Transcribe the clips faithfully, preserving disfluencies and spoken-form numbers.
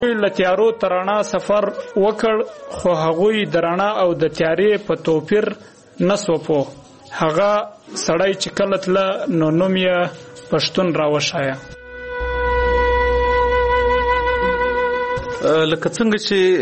له تیارو تر رڼا سفر وکړ خو هغوی د رڼا او د تیارې په توپیر نه سو پوه. هغه سړی چې کله تله نو نوم یې پښتون راوښایه. لکه څنګه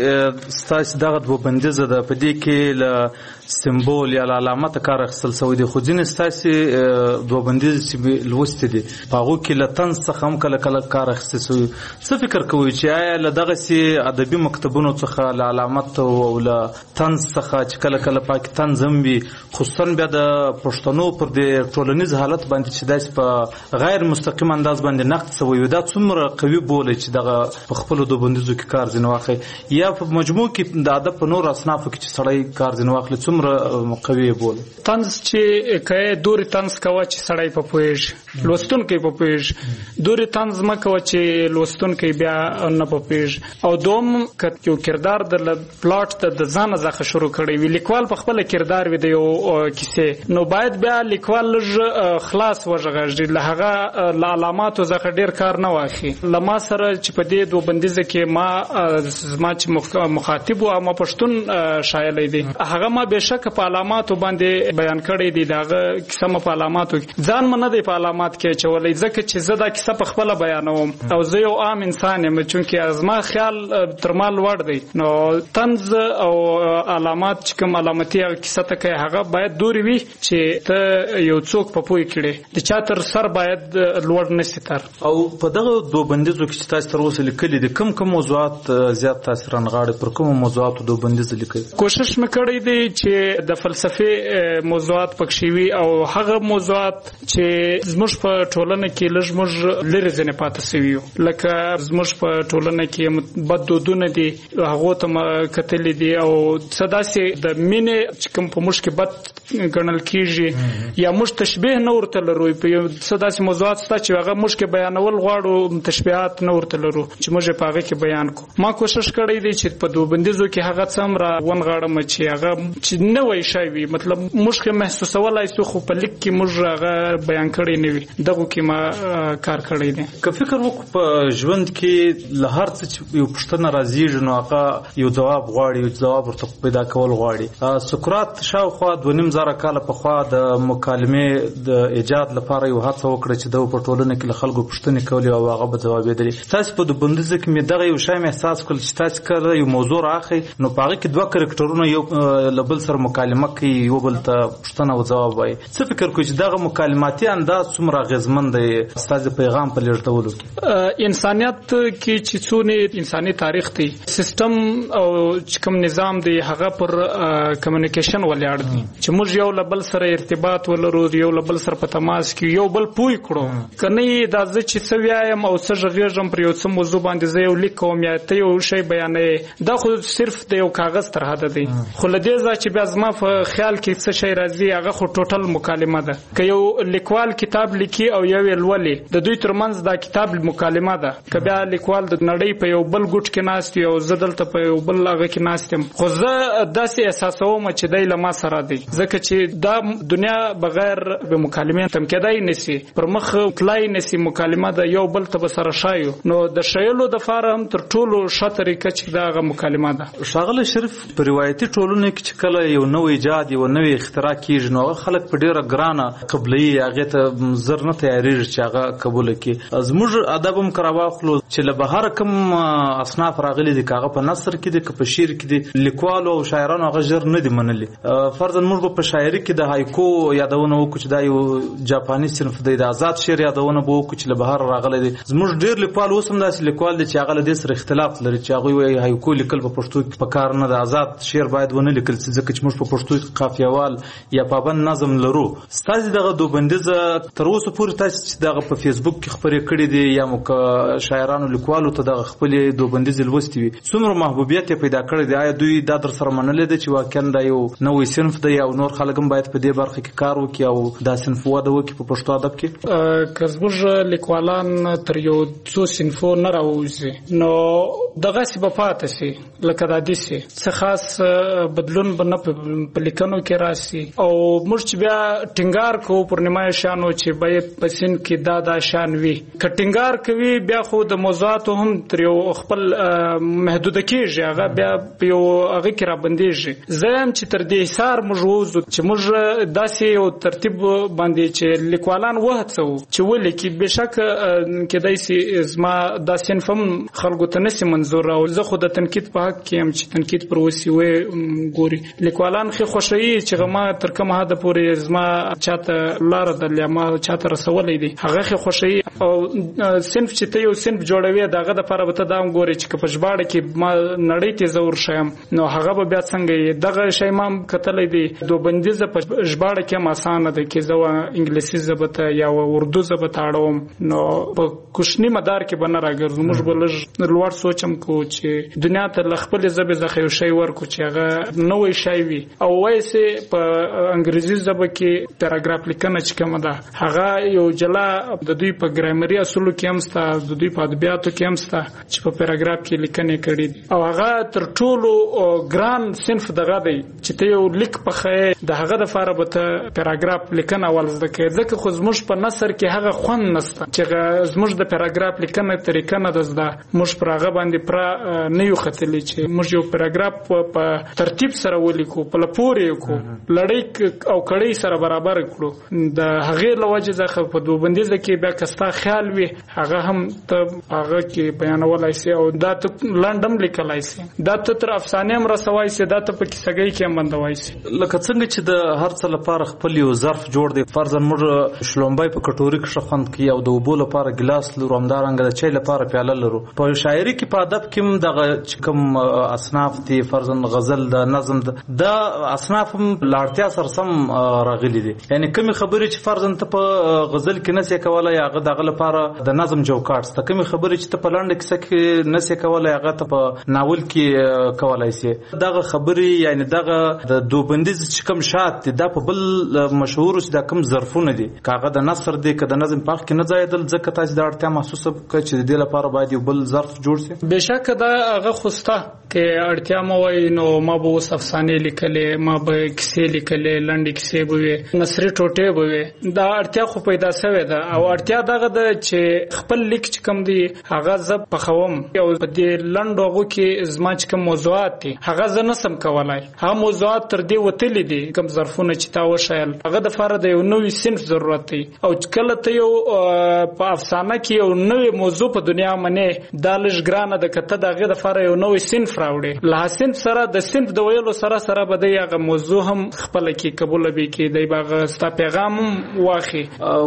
چې ستاسو دغه دوه بندیزه ده په دې کې له سمبول یا علامات کار اخیستل شوی دی، خو ځینې ستاسو دوه بندیزې چې لوستې دي په هغو کې له طنز څخه هم کله کله کار اخیستل شوی. څه فکر کوئ چې آیا له دغسې ادبي مکتبونو څخه له علامت او له طنز څخه چې کله کله پاکې طنز هم وي، خصوصا بیا د پښتنو پر دې ټولنیز حالت باندې چې داسې په غیر مستقیم انداز باندې نقد شوی وي، دا څومره قوي بولئ چې دغه په خپلو دوه بندیزو کې کار ځینې واخلي، یا په مجموع کې د ادب په نورو اصنافو کې چې سړی کار ځینې واخلي څومره قوي بولي؟ طنز چې که دورې طنز کوه چې سړی په پوهېږي، لوستونکی په پوهېږي. دورې طنز مه کوه چې لوستونکی بیا نه په پوهېږي. او دوم که یو کردار د پلاټ د ځانه څخه شروع کړی وي، لیکوال په خپله کردار وي د یو کیسې، نو باید بیا لیکوال لږ خلاص وغږېږي، له هغه له علاماتو څخه ډېر کار نه واخلي. له ما سره چې په دې دوه بندیزه کې ما زما چې مخاطب و ما پښتون شایلی دی، هغه ما بېشکه په علاماتو باندې بیان کړی دی. د هغه کیسه مې په علاماتو ځان مې نه دی په علامات کې اچولی، ځکه چې زه دا کیسه په خپله بیانوم او زه یو عام انسان یم، چونکې زما خیال تر ما لوړ دی. نو طنز او علامات چې کوم علامتي هغه کیسه ته کوي، هغه باید دورې وي چې ته یو څوک په پوه کړې، د چا تر سر باید لوړ نشي تر. او په دغه دوه بندیزو کې چې تاسو تر اوسه لیکلي دي، کوم کوم موضوعات زیات تاثیر رانغاړي؟ پر کومو موضوعاتو دوه بندیز لیکلي؟ کوشش مې کړی دی چې د فلسفې موضوعات پکښې وي او هغه موضوعات چې زموږ په ټولنه کې لږ موږ لرې ځینې پاتې سوي یو، لکه زموږ په ټولنه کې بد دودونه دي، هغو ته مې کتلي دي، او څه داسې د مینې چې کوم په موږ کې بد ګڼل کېږي یا موږ تشبیه نه ورته لرو. څه داسې موضوعات شته چې هغه موږ کې بیانول غواړو، تشبیهات نه ورته لرو چې موږ یې په هغه کې بیان کړو. ما کوشش کړی دی چې په دوه بندیزو کې هغه څه هم را ونغاړم چې هغه چې نوی شی وي، مطلب موږ کې محسوسولی شو خو په لیک کې موږ هغه بیان کړی نه وي. دغو کې ما کار کړی دی. که فکر وکړو په ژوند کې له هر څه چې یو پوښتنه راځېږي نو هغه یو ځواب غواړي، یو ځواب ورته پیدا کول غواړي. سقراط شاوخوا دوه نیم زره کاله پخوا د مکالمې د ایجاد لپاره یو هڅه وکړه چې د په ټولنه کې له خلکو پوښتنې کولې او هغه به ځوابېدلې. تاسو په دوه بندیزه کې مې دغه یو شی مې احساس کړل چې تاسو کله یو موضوع راخئ نو په هغه کې دوه کرکټرونه یو له بل سره مکالمه کوي، یو بل ته پوښتنه او ځواب وایي. څه فکر کوئ چې دغه مکالماتي انداز څومره اغېزمن دی ستاسو پیغام په لېږدولو کې؟ انسانیت کې چې څونه انساني تاریخ دی، سیستم او چې کوم نظام دی هغه پر کمیونیکیشن ولاړ دی چې موږ یو له بل سره ارتباط ولرو، یو له بل سره په تماس کې یو بل پوه کړو. که نه دا زه چې څه وایم او څه غږېږم پر یو څه موضوع باندې زه یو لیک کوم یا ته یو شی بیانوې، دا خو صرف د یو کاغذ تر حده دی. خو له دې ځایه چې بیا زما په خیال کې څه شی راځي هغه خو ټوټل مکالمه ده. که یو لیکوال کتاب لیکي او یو یې لولي، د دوی ترمنځ دا کتاب مکالمه ده. که بیا لیکوال د نړۍ په یو بل ګوټ کې ناست وي او زه دلته په یو بل هغه کې ناست یم، خو زه داسې احساسوم چې دی له ما سره دی، ځکه چې دا دنیا بغیر د مکالمې تم کېدای نشي، پر مخ تلای نشي. مکالمه ده یو بل ته به سره شایو، نو د شایلو دپاره هم تر ټولو ښه طریقه چې دا هغه مکالمه ده. ښاغلی شریف، په روایتي ټولنو کې چې کله یو نوی ایجاد یو نوی اختراع کېږي نو هغه خلک په ډېره ګرانه قبلوي، هغې ته زر نه تیارېږي چې هغه قبوله کړي. زموږ ادب هم که راواخلو چې له بهره کوم اصناف راغلي دي، که هغه په نثر کې دي که په شعر کې دي، لیکوالو او شاعرانو هغه ژر نه دي منلي. فرضاً موږ به په شاعري کې د هایکو یادونه وکړو چې دا یو جاپاني صنف دی، د آزاد شعر یادونه به وکړو چې له بهره راغلی دی. زموږ ډېر لیکوال اوس هم داسې لیکوال دی چې هغه له دې سره اختلاف لري چې هغوی وایي هایکو لیکل په پښتو کې په کار نه ده، آزاد شعر باید ونه لیکل شي ځکه چې موږ په پښتو کې قافیهوال یا پابند نظم لرو. ستاسې دغه دوه بندیزه تر اوسه پورې تاسې چې دغه په فیسبوک کې خپرې کړي دي یا مو که شاعرانو لیکوالو ته دغه خپلې دوه بندیزې لوستې وي، څومره محبوبیت یې پیدا کړی دی؟ آیا دوی دا در سره منلی دی چې واقعا دا یو نوی صنف دی او نور خلک هم باید په دې برخه کې کار وکړي او دا صنف وده وکړي په پښتو ادب کې؟ که زموږ لیکوالان تر یو څو صنفو نه راوځي نو دغه سی په پاتې سي لکه د دې سي څه خاص بدلون بنه په لیکنو کې راسي او موږ چې بیا ټینګار کوو پر نیمه شانو چې باید پسین کې دا دا شان وي ک ټینګار کوي بیا خو د موضوعات هم تر یو خپل محدود کېږي هغه بیا په یو هغه کې را بندېږي زم چې تر دې حصار موږ وځو چې موږ داسې یو ترتیب باندې چې لیکوالان وهڅو چې ولیکي بشک کېدای سي زما دا صنفم خلکو ته نسی منظور او زه خو د تنقید په حق کې هم چې تنقید پر وسی وې ګوري لیکوالان خو خوشایي چې ما تر کومه حد پورې زما چاته لار د لما چاته رسولې دي هغه خو خوشایي او صنف چې ته یو صنف جوړوي دغه د لپاره به ته دا ګوري چې په ژباړه کې ما نړۍ ته زور شم نو هغه به بیا څنګه دغه شی ما کتلې دي دو بندیزه په ژباړه کې هم اسانه ده کې زو انګلیسي زبته یا اردو زبته اړوم نو په کوشنی مدار کې بنه راګرځو موږ بلج لوړ سوچم کو چې دنیا ته خپل زبې زخه یو شی ورکو چې هغه نوې شی وي او وایسه په انګریزي زبه کې پیراګراف لیکنه چې کومه ده هغه یو جلا د دوی په ګرامري اصولو کې هم ستا د دوی په ادبیاتو کې هم ستا چې په پیراګراف کې لیکنه کړي او هغه تر ټولو ګران صنف دغه دی چې ته یو لیک په خې د هغه د فاره به ته پیراګراف لیکنه ولزده کې ځکه خو زموږ په نثر کې هغه خوند نشته چې زموږ د پیراګراف لیکنه طریقه نه ده زده موږ پر هغه باندې پر نه یو خطلې چې موږ یو پیراګراف په ترتیب سره ولیکو په لپورې کو لړۍ او کړۍ سره برابر کړو د هغه لوجه ځخه په دوه بندیزه کې بیا کستا خیال وي هغه هم ته هغه کې بیانولای سي او دا ته لندم لیکلای سي دا ته تر افسانه هم رسوي سي دا ته په کیسګي کې هم بندوي سي لکه څنګه چې د هر څه لپاره خپل یو ظرف جوړ دی فرضاً موږ شلومبای په کټوري کې شخوند کی او د اوبو لپاره ګلاس لرو همدارنګه د چای لپاره پیاله لرو په شاعري کې په ادب کې دغه کوم اصناف دي فرضاً غزل د نظم د اصناف هم لاړتیا سره سم راغلي دي یعنی کوم خبرې چې فرضاً ته په غزل کې نسې کولای هغه دغه لپاره د نظم چوکاټ ته کوم خبرې چې ته په لاندې کې سکه نسې کولای هغه ته په ناول کې کولای سي دغه خبرې یعنی دغه د دوبندیز چې کوم شات دي دا په بل مشهور چې دا کوم ظرفونه دي کاغه د نثر دي که د نظم پاک کې نه ځایدل ځکه تاسو د اړتیا محسوسه کړئ چې د دې لپاره باید یو بل ظرف جوړ شي بهشکه دا هغه خوسته کې اړتیا مو وای نو ما به اوس افسانې لیکلې ما به کیسې لیکلې لنډې کیسې به وي نثري ټوټې به وي دا اړتیا خو پیدا شوې ده او اړتیا دغه ده چې خپل لیک چې کوم دي هغه زب پخوم او په دې لنډو هغو کې زما چې کوم موضوعات دي هغه زه نسم کولای هغه موضوعات تر دې وتلي دي کوم ظرفونه چې تا وشایل هغه د فاره د یو نوې صنف ضرورت دی او کله ته یو په افسانه کې یو نوې موضوع په دنیا باندې د لږ د کته دغه د فاره یو نوې صنف راوړي له صنف سره د صنف د ویلو سره سره به د هغه موضوع هم خپل کې قبول به کې دی باغ ستا پیغام واخی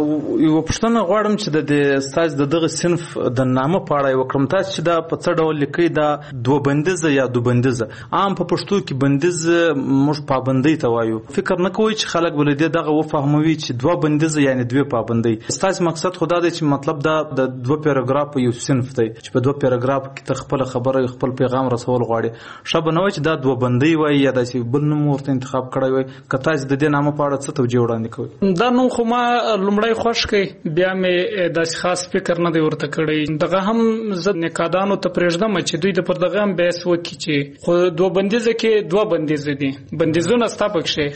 یو پښتنه غواړم چې د استاد دغه صنف د نامه پاړای وکړم تاسو چې دا په څه ډول لیکي دا دوه بندیزه یا دوه بندیزه عام په پښتو کې بندیز موږ پابندۍ ته وایو فکر نه کوي چې خلک ولې دغه وفهموي چې دوه بندیزه یعنی دوه پابندۍ استاد مقصد خدا دی چې مطلب دا د دوه پیراګراف یو صنف دی چې په دوه پیراګراف کې ته خپل خبره خپل پیغام رسول غواړي شابه نو چې دا دوه بندۍ وایي یا د بل نوم ورته انتخاب کړی وي کته چې د دې نامه په اړه څه توجیه وړاندې کوي دا نو خو ما لومړی خوښ کړي بیا مې د خاص فکر نه دی ورته کړی دغه هم زد نکادانو ته پرېږدم چې دوی د پر دغه هم بحث وکړي چې خو دوه بندیزه کې دوه بندیزه دي بندیزونه ستا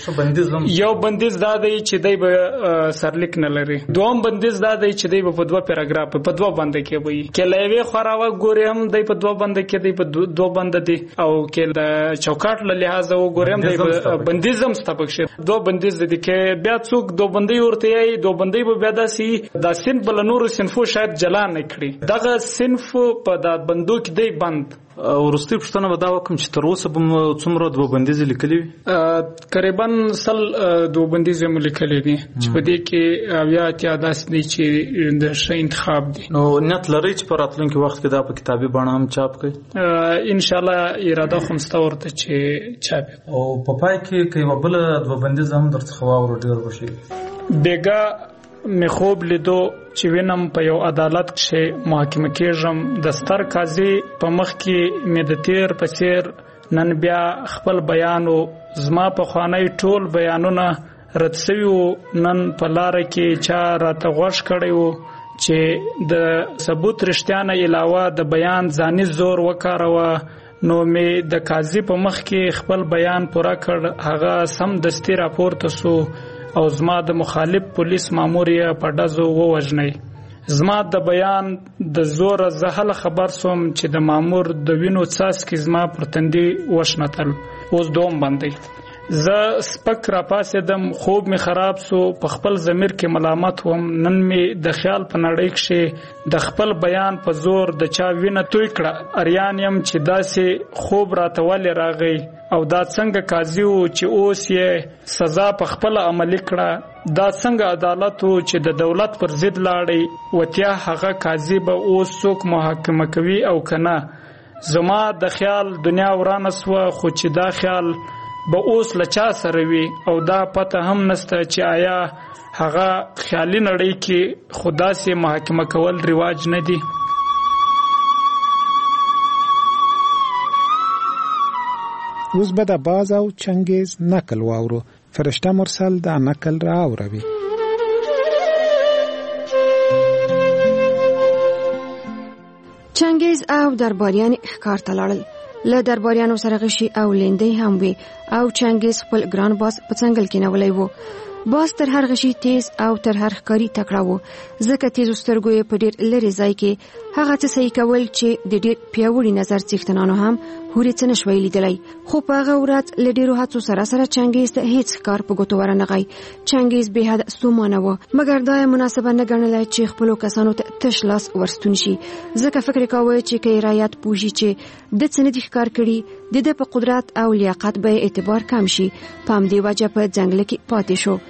پکښې یو بندیز دا دی چې دی به سرلیک نه لري دوم بندیز دا دی چې دی په دوه پیراګراف په دوه بند کې وي کله یې خراوه ګوري هم دی په دوه بند کې دی په دوه بند دي او کله چوکاټ له لحاظ وګورم دی بندیزم ستا پکښې دوه بندیز دي کې بیا څوک دوه بندي ورته یې دوه بندي به بیا داسي دا صنف بل نور صنفو شاید جلا نه کړي دغه صنف په دا بندو کې دی بند ورستي پښتنه ودا وکم چې تر اوسه به څومره دوه بندیز لیکلي تقریبا سل دوه بندیز هم لیکلي دي چې په دې کې اویا اتیا داسې دي چې د ښه انتخاب دي نو نیت لري چې په راتلونکي وخت کې دا په کتابي بڼه هم چاپ کړئ ان شاء الله اراده خو مسته ورته چې چاپ او په پای کې کوي بل دوه بندیز هم درڅخه واور ډیر بشي بیګا می خوب لیدو چې وینم په یو عدالت کې محاکمه کېږم د ستر قاضي په مخ کې مې د تیر په څیر نن بیا خپل بیانو زما په خوانی ټول بیانونه رد شوي وو نن په لاره کې چا راته غوږ کړی وو چې د ثبوت رښتیا نه علاوه د بیان ځاني زور وکاروه، نو می د قاضي په مخ کې خپل بیان پوره کړ. هغه سم دستي راپورته سو او زما د مخالف پولیس مامور یې په ډزو ووژنی. زما د بیان د زور زهل خبر سوم چې د مامور د وینو څاڅکي زما پر تندي وشنتل. اوس دوم باندې زه سپک را پاسېدم، خوب می خراب سو، په خپل ضمیر کې ملامت وم. نن می د خیال په نړۍ کې د خپل بیان په زور د چا وینه توی کړه. اریان یم چې داسې خوب راته ولې راغی او دا څنګه قاضي و چې اوس یې سزا په خپل عملي کړه. دا څنګه عدالت و چې د دولت پر ضد لاړی، وتیا هغه قاضي به اوس څوک محاکمه کوي او کنه. زما د خیال دنیا ورانه سوه، خو چې دا خیال به اوس لچا سره وي او دا پته هم نسته چې آیا هغه خیالي نړۍ کې خدا سي محاکمه کول رواج نه دي. اوس به د باز او چنگیز نقل واورو. فرشته مرسل دا نقل را اوروي. چنگیز او درباریان ښکار ته لاړل. له درباریانو سره غشي او لیندۍ هم وي او چنگیز خپل ګران باز په څنګل کې نیولی و. باز تر هر غشي تیز او تر هر ښکاري تکړه و، ځکه تیزو سترګو یې په ډېر لرې ځای کې هغه څه صحیح کول چې د ډېر پیاوړي نظر څښتنانو هم هورې څه نشوی لیدلی. خو په هغه ورځ له ډېرو هڅو سره سره چنګیز ته هیڅ ښکار په ګوتو ورنغی. چنګیز بې حده ستومانه و، مګر دا یې مناسبه نه ګڼله چې خپلو کسانو ته تش لاس ورستون شي، ځکه فکر یې کاوه چې که یې رایت پوه شي چې ده څه نه دي ښکار کړي، د ده په قدرت او لیاقت به اعتبار کم شي. په همدې وجه په ځنګله کې پاتې شو.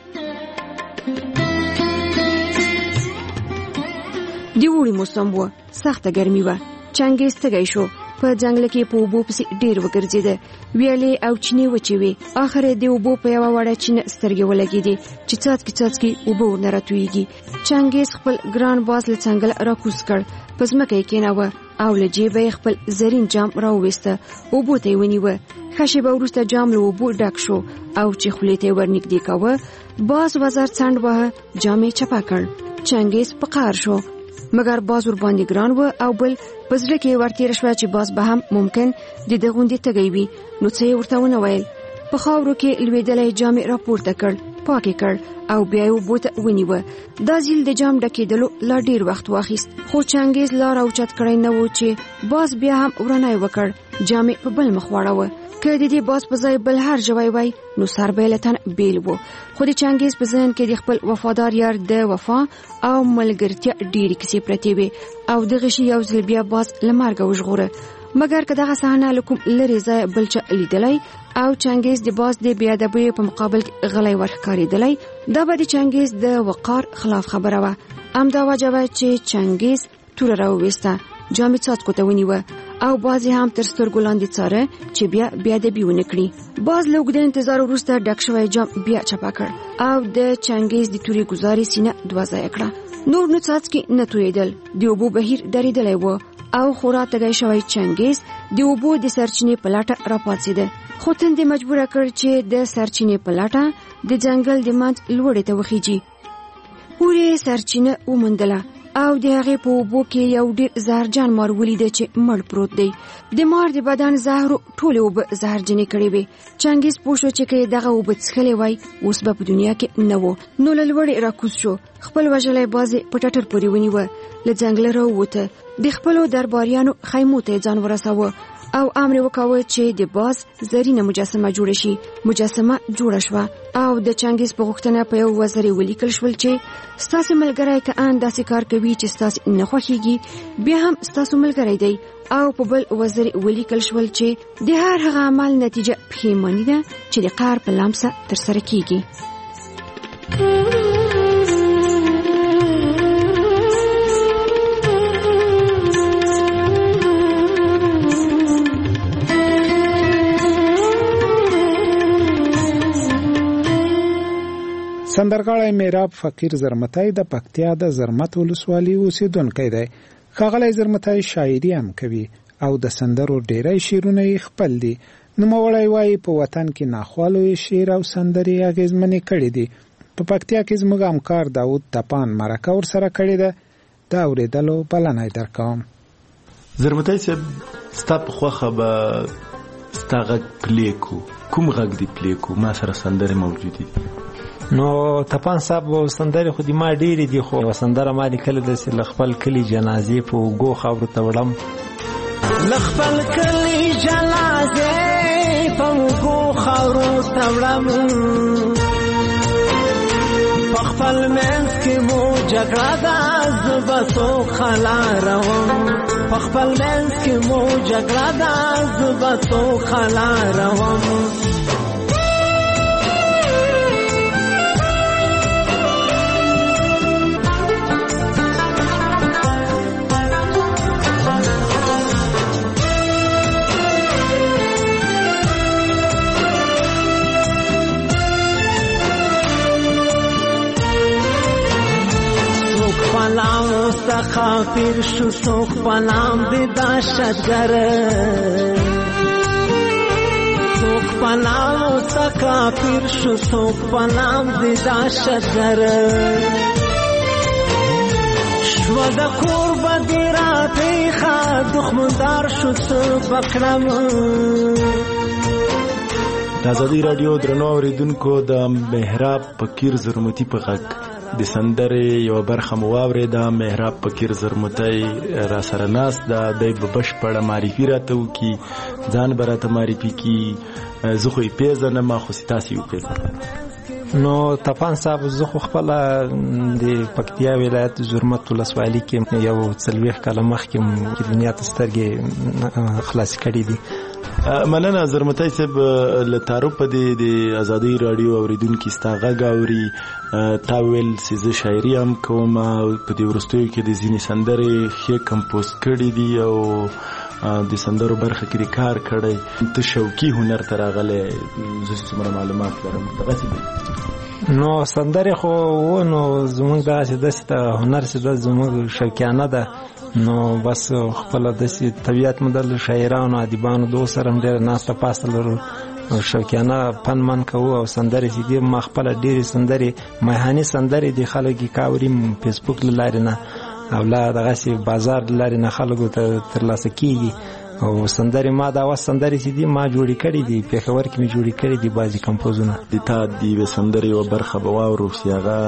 د اوړي موسم و، سخته ګرمي وه. چنګیز تږی شو، په ځنګله کې په اوبو پسې ډېر وګرځېده. ویالې او چینې وچې وې. اخر یې د اوبو په یوه وړه چینه سترګې ولګېدې چې څاڅکي څاڅکي اوبه ورنه راتویږي. چنګیز خپل ګران باز له څنګله راکوز کړ، په ځمکه یې کېناوه او له جیبه یې خپل زرین جام راوویسته. اوبو ته یې ونیوه. ښه شېبه وروسته جام له اوبو ډک شو او چې خولې ته یې ورنږدې کاوه، باز وزر څنډ وهه، جام یې چپه کړ. چنګیز په قهر شو، مګر باز ور باندې ګران و او بل په زړه کې ورتېره شوه چې باز به هم ممکن د ده غوندې تږی وي. نو څه یې ورته ونه ویل. په خاورو کې لوېدلی جام یې راپورته کړ، پاک یې کړ او بیا یې اوبو ته ونیوه. دا ځل د جام ډکېدلو لا ډېر وخت واخیست، خو چنګیز لاره اوچت کړی نه و چې باز بیا هم ورانی وکړ. جام یې په بل مخ واړوه. که د دې باز په ځای بل هر ژوی وای نو سر به یې له تن بیل و. خو د چنګیز په ذهن کې د خپل وفادار یار د وفا او ملګرتیا ډېرې کیسې پرتې وې او دغه شي یو ځل بیا باز له مرګه وژغوره. مګر که دغه صحنه له کوم لرې ځایه بل چا لیدلی او چنګیز د باز د بې ادبۍ په مقابل کې غلی ورښکارېدلی، دا به د چنګیز د وقار خلاف خبره وه. همدا وجه وه چې چنګیز توره راوویسته، جام یې څاڅکو ته ونیوه او باز یې هم تر سترګو لاندې څاره چې بیا بې ادبي ونه کړي. باز له اوږده انتظار وروسته ډک شوی جام بیا چپه کړ او د چنګیز د تورې ګزارې سینه دوه ځایه کړه. نور نو څاڅکي نه تویېدل، د اوبو بهیر درېدلی و او خورا تږی شوی چنګیز د اوبو د سرچینې په لټه راپاڅېده. خو تندې مجبوره کړ چې د سرچینې په لټه د ځنګل د منځ لوړې ته وخیجي. پورې سرچینه وموندله او د هغې په اوبو کې یو ډېر زهرجن مار ولیده چې مړ پروت دی. د مار د بدن زهرو ټولې اوبه زهرجنې کړې وې. چنګیز پوه شو چې که دغه اوبه څښلې وای اوس به په دنیا کې نه و. نو له لوړې راکوز شو، خپل وژلی باز یې په ټټر پورې ونیوه، له ځنګله راووته، د خپلو درباریانو خیمو ته یې ځان ورساوه او امر یې وکاوه چې د باز زرینه مجسمه جوړه شي. مجسمه جوړه شوه او د چنګیز په غوښتنه په یو وزر یې ولیکل شول چې ستاسې ملګری که ان داسې کار کوي چې ستاسې نه خوښیږي بیا هم ستاسو ملګری دی، او په بل وزر یې ولیکل شول چې د هر هغه عمل نتیجه پښیماني ده چې د قهر په لمسه ترسره کیږي. سندرغاړی میراب فقیر زرمتی د پکتیا د زرمت ولسوالۍ اوسیدونکی دی. ښاغلی زرمتی شاعري هم کوي او د سندرو ډیری شعرونه یې خپل دي. نوموړی وایي په وطن کې ناخوالو یې شعر او سندرې اغېزمنې کړي دي. په پکتیا کې زموږ همکار داود تپان مرکه ورسره کړې ده، دا اورېدلو بلنه یې درکوم. زرمتی صاحب، ستا په خوښه به ستا غږ پلی کو، کوم غږ دی پلی کو؟ ما سره سندرې موجودې دي. نو تپان صاحب سندرې خو دې ما ډېرې دي، خو یوه سندره ما لیکلې ده چې له خپل کلي جنازې په اوږو خاورو ته وړم. له خپل کلي جنازې په اوږو خاورو ته وړم، په خپل منځ کې مو جګړه ده زه به څوک خلاروم، په خپل منځ کې مو جګړه ده زه به څوک خلاروم. خافر شو څوک پنام د دهشتګر، څوک پنام ته کافر شو څوک پنام د دهشتګر، شو د کور بدې راپېښه دښمندار شو څه بکړم. د ازادي راډیو درنو اورېدونکو، د محراب فقیر زرمتی په غږ د سندرې یوه برخه مو واورېده. محراب فقیر زرمتی را سره ناست ده، دی به بشپړه معرفي راته وکړي، ځان به راته معرفي کړي. زه خو یې پېژنم، خو تاسې یې وپېژنئ. نو تپان صاحب، زه خو خپله د پکتیا ولایت زرمت ولسوالي کې یو څلوېښت کاله مخکې دنیا ته سترګې خلاصې کړي دي. مننه زرمتی صاحب، له تعارف په دې د ازادي راډیو اورېدونکي ستا غږ اوري. تا ویل چې زه شاعري هم کوم، په دې وروستیو کې د ځینې سندرې ښې کمپوز کړي دي او د سندرو برخه کې کار کړی. ته شوقي هنر ته راغلی، زه څومره معلومات لرم دغسې دي. نو سندرې خو و، نو زموږ دغسې داسې ته هنر چې ده زموږ شوقیانه ده. نو بس خپله داسې طبیعت مو د شاعرانو ادیبانو دو سره هم ډېره ناسته پاسته لرو، شوقیانه فن من کوو او سندرې چې دي ما خپله ډېرې سندرې میهاني سندرې دي خلک یې کاوري فیسبوک له لارې نه او لا دغسې بازار له لارې نه خلکو ته ترلاسه کېږي. او سندرې ما دا وس سندرې چې دي ما جوړې کړي دي، پېښور کې مې جوړې کړي دي بعضې کمپوزونه. د تا د یوې سندرې یوه برخه به واورو چې هغه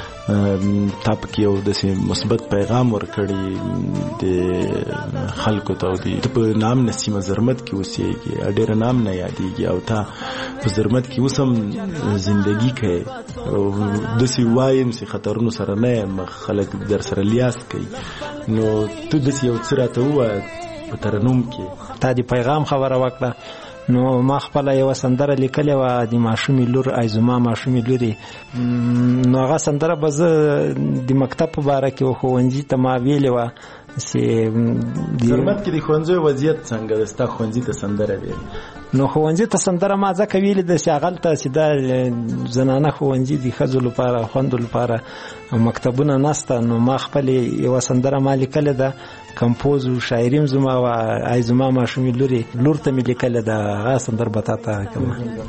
تا پکې یو داسې مثبت پیغام ورکړي د خلکو ته. او ته په نام نسیمه زرمت کې اوسېږي، ډېره نام نه یادېږي، او تا په زرمت کې اوس هم زندګي کوي. او داسې وایم چې خطرونو سره نه یم، خلک در سره لیاس کوي. نو ته داسې یو څه راته ووایه په ترنم کې. تا د پیغام خبره وکړه. نو ما خپله یوه سندره لیکلې وه د ماشومې لور، ای زما ماشومې لورې. نو هغه سندره به زه د مکتب په باره کې و ښوونځي ته ما ویلې وه چې زرمت کې د ښوونځیو وضعیت څنګه ده؟ ستا ښوونځي ته سندره ویل؟ نو ښوونځي ته سندره ما ځکه ویلې ده چې هغلته چې دا زنانه ښوونځي د ښځو لپاره خوندو لپاره مکتبونه نسته. نو ما خپلې یوه سندره ما لیکلې ده، کمپوز و شاعریم زما و ای زما ماشومې لورې لور ته مې لیکلې ده. هغه سندر به تا ته کومه.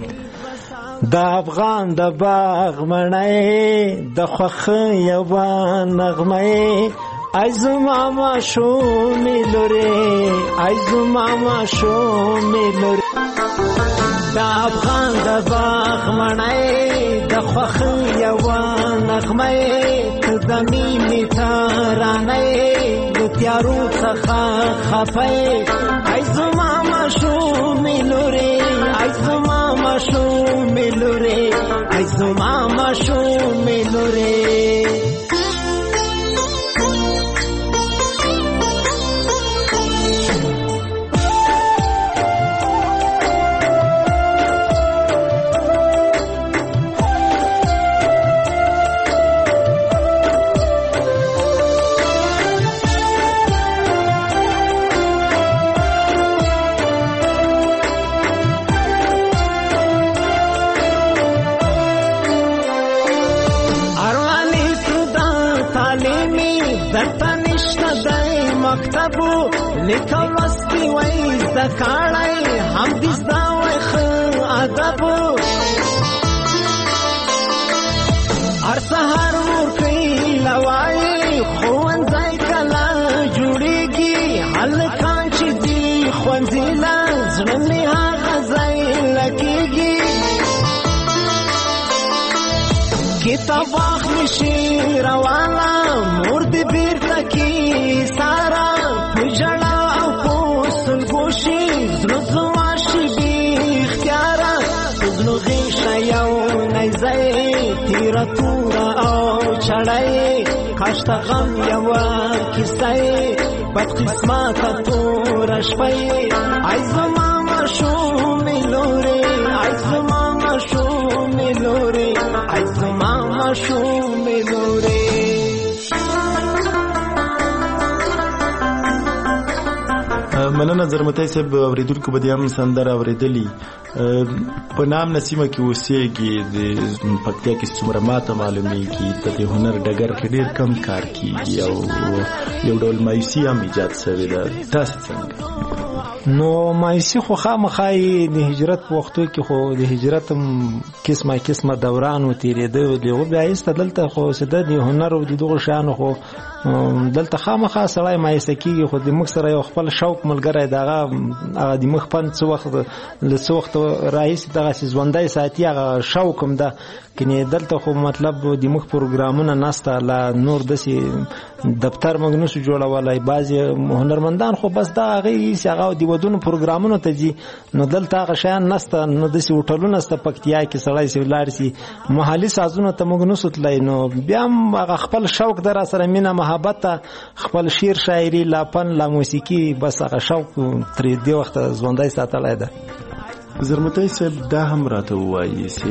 د افغان د باغ مڼۍ د خوښۍ یوه نغمه، ای زما ماشومې لورې، ای زما ماشومې لورې. د افغان د باغ مڼۍ د خوښۍ یوه نغمه، ته د مینې ترانې د تیارو څخه خفې، ای زما ماشومې لورې، ای زما ماشومې لورې، ای زما ماشومې لورې. لیکو لستی وی زکاړی هم دې زده وی ښه ادب، زړه مې هغه ځای لګېږي کتاب واخلي شي روانه مور دې بیرته کی سارا په ژړا او په سلګو شي زړه زما شي بې اختیاره په زړه غېږه یو نیزی تیره توره او چړی کاش ته غم یوه کیسه بد قسمته توره شپه ای زما ماشومې لورې ای زما ماشومې لورې ای زما ماشومې لورې مننه زرمتی صاحب اوریدونکو به دې هم سندره اورېدلي په نام نسیمه کې اوسېږي د پکتیا کې څومره ماته معلومیږي د دې هنر ډګر کې ډېر کم کار کیږي او یو ډول مایوسي هم ایجاد شوې ده تاسې څنګه نو مایوسي خو خامخا یې د هجرت په وختو کې خو د هجرت هم قسمه قسمه دوران و تېرېده د هغو بیا ایسته دلته خو سده د هنر او د دغو شیانو خو دلته خامخا سړی مایوسه کېږي خو د موږ سره یو خپل شوق ملګری د هغه هغه د مخ پند څه وخت له څه وخت راهیسې دغسې ژوندی ساتي هغه شوق هم ده کنې دلته خو مطلب د موږ پروګرامونه نسته لا نور داسې دفتر موږ نشو جوړولی بعضې هنرمندان خو بس دا هغې ایسي هغه د ودونو پروګرامونو ته ځي نو دلته هغه شیان نسته نو داسې هوټلونه سته پکتیا کې سړی سي ولاړ سي محلي سازونو ته موږ نسو تللی نو بیا هم هغه خپل شوق ده راسره مینه محبت ته خپل شعر شاعري لا فن لا موسیقي بس هغه شوق ترې دې وخته ژوندی ساتلی ده زرمتی صاحب دا هم راته ووایي چې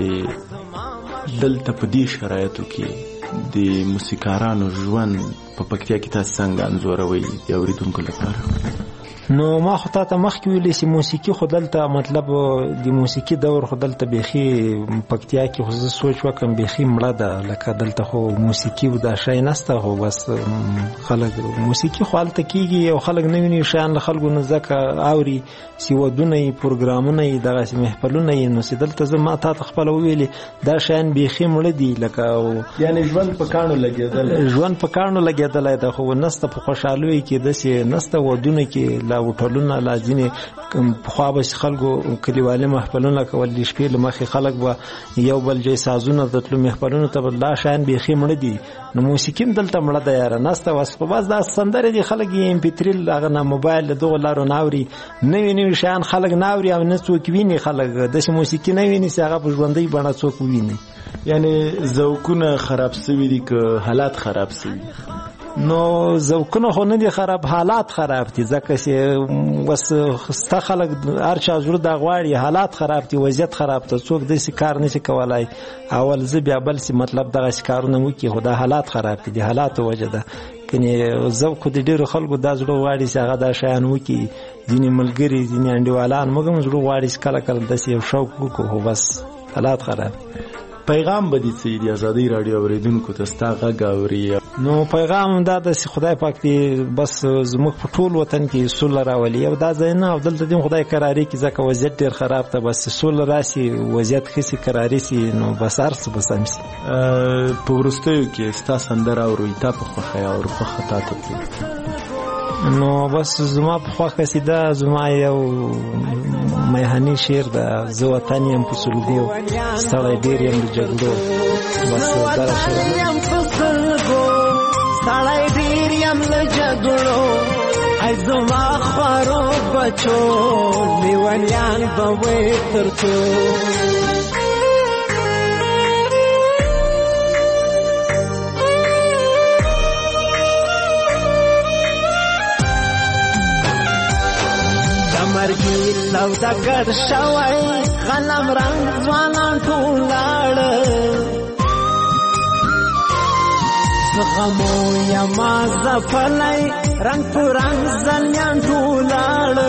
دلته په دې شرایطو کې د موسیقارانو ژوند په پکتیا کې تاسو څنګه انځوروئ د اورېدونکو لپاره نو ما خو تا ته مخکې ویلې چې موسیقي خو دلته مطلب د موسیقي دور خو دلته بیخي پکتیا کې خو زه سوچ وکړم بیخي مړه ده لکه دلته خو موسیقي دا شی نسته خو بس خلک موسیقي خو هلته کېږي او خلک نه ویني شیان له خلکو نه ځکه اوري چې ودونه یې پروګرامونه یې دغسې محفلونه یې نو چې دلته زه ما تا ته خپله وویلې دا شیان بیخي مړه دي لکه یعنې ژوند په کاڼو لګېدلی ژوند په کاڼو لګېدلی ده خو نسته په خوشحالیو کې داسې نسته ودونه کې وټلونه لا ځینې پخوا به خلکو کلیوالي محفلونه کول د شپې له مخې خلک به یو بل ځای سازونه ته تلو محفلونو ته به دا شیان بیخي مړه دي نو موسیقي هم دلته مړه ده یاره نسته بس خو بس دا سندرې دي خلک یې ایم پي تھری هغه نه موبایل له دغو لارو نه اوري نوي نوي شیان خلک نه اوري او نه څوک ویني خلک داسې موسیقي نه ویني چې هغه په ژوندۍ بڼه څوک وویني یعنې ذوقونه خراب سوي دي که حالات خراب سوي نو ذوقونه خو نه دي خراب حالات خراب دي ځکه چې وس ستا خلک هر چا زړه دا غواړي حالات خراب دي وضعیت خراب ته څوک داسې کار نشي کولی اول زه بیا بل سي مطلب دغسې کارونه وکړي خو دا حالات خراب دي د حالاتو وجه ده کنې ذوق خو د ډېرو خلکو دا زړه غواړي چې هغه دا شیان وکړي ځینې ملګري ځینې انډیوالان موږ هم زړه غواړي چې کله کله داسې یو شوق وکړو خو بس حالات خراب پیغام به دې څه د ازادۍ راډیو اورېدونکو ته ستا غږ اوري نو پیغام دا د خدای پاک دی بس زموږ په ټول وطن کې سوله راولي او دا ځای نه او دلته دې خدای قراري کې ځکه وضعیت ډېر خراب ته بس سوله راسي وضعیت ښه سي قراري سي نو بس هر څه به سم سي په وروستیو کې ستا سندره اورئ تا په خوښه او خوښه تا ته نو بس زما په خوښه قصیده زما یو میهني شعر ده زه وطن یم په سلګو ستړی ډېر یم د جګړو بس دا شعر ستړی ډېر یم له جګړو ای زما خوارو بچو لیونیان به وې تر څو مرګي لو دا ګډ شوی غنم رنگ ځوانان ټول لاړه زغمو یما زفلای رنگ پر رنگ زلیان ټول لاړه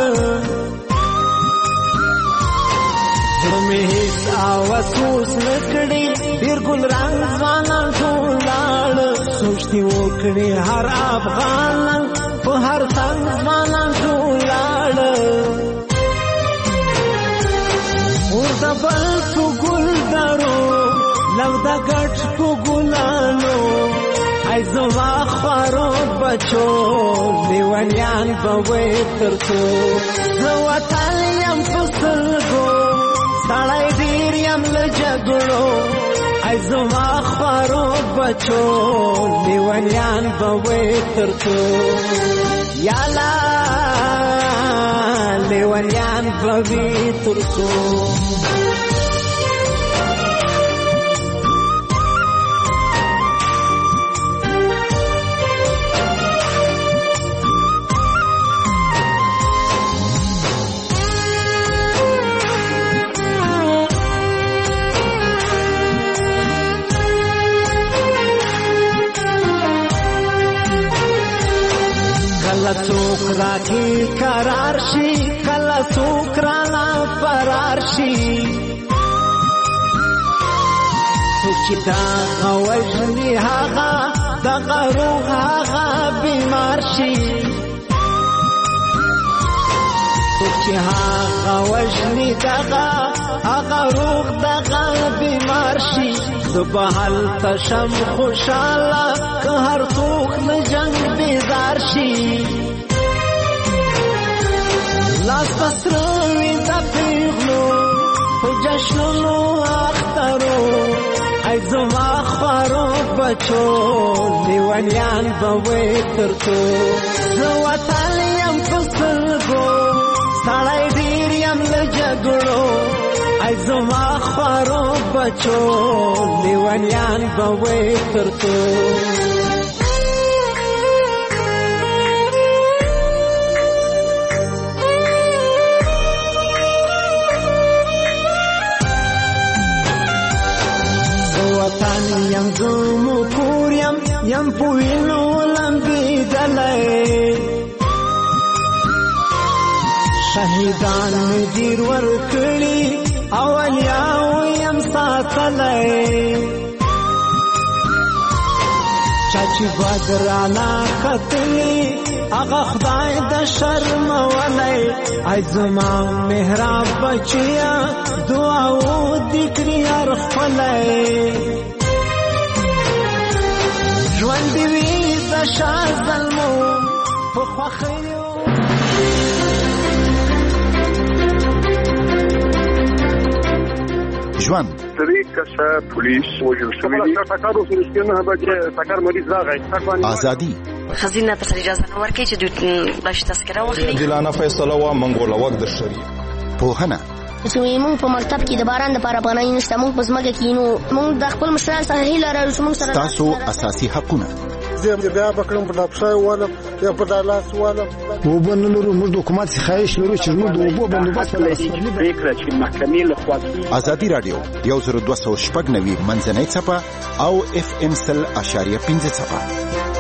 زړه هیڅ اواز اوس نکړي ډیر ګل رنگ ځوانان ټول لاړه سوچتي وکړي هر افغان په هر څنګ ځوانان ټول لاړه دا بل په ګل دارو لو دا ګټ په ګلانو ای زما خوارو بچو لیونیان بوي ترڅو زه وطن یم پسلګو سړی ډیر یم له جګړو ای زما خپارو بچو لیونیان بوي ترڅو یالا لیونیان بوي ترڅو کله څوک راکې قرار شي کله څوک رانا فرار شي څوک چې دغه وژني هغه دغه روح هغه بیمار شي څوک چې هغه وژني دغه هغه روح دغه بیمار شي زه به هلته شم خوشحاله که هر څوک له جنګ بیزار شي لاس پسره وي د پیغلو په جشنونو اخترو ای زما خپارو بچو لیونیان به وي ترڅو زه وطن یم په سترګو سړی ډېر یم له جګړو ای زما خپارو بچو لیونیان به وي ترڅو یم زمو کور یم یم پوینو لمبیدلی شهیدان می دیر ورکړي اولیاو یم ساتلی چا چې بدرانا کتلی هغه خدای د شرمولی ای زما محراب بچیا دعاو دې کړي هر خپلی ژوند دې وي د شا ظلمو په خوښیو ژوند درې کسه پولیس وژل شوي دي ټکر وشو چې نه بچي ټکر مریض راغی ازادي خزینه ته اجازه نه ورکړي چې دوی باش تذکره واخلي عادلانه فیصله وا منګوله وخت د شریک پوهنه چې موږ په مکتب کې د باران لپاره پناه نشته موږ په ځمکه کې نو موږ د خپل مشران سره هیله لرو چې موږ سره تاسو اساسي حقونه زه بیا بکړم په لپښای ولم یا په دالاس ولم وبنلو موږ د حکومت خواهش لرو چې موږ د وبو بندوبست ولرو فکر چې محکمې له خوا ازادي رادیو یو زر دوه سوه شپږ نوي منځنۍ څپه او اف ام سل اشاریه پنځه څپه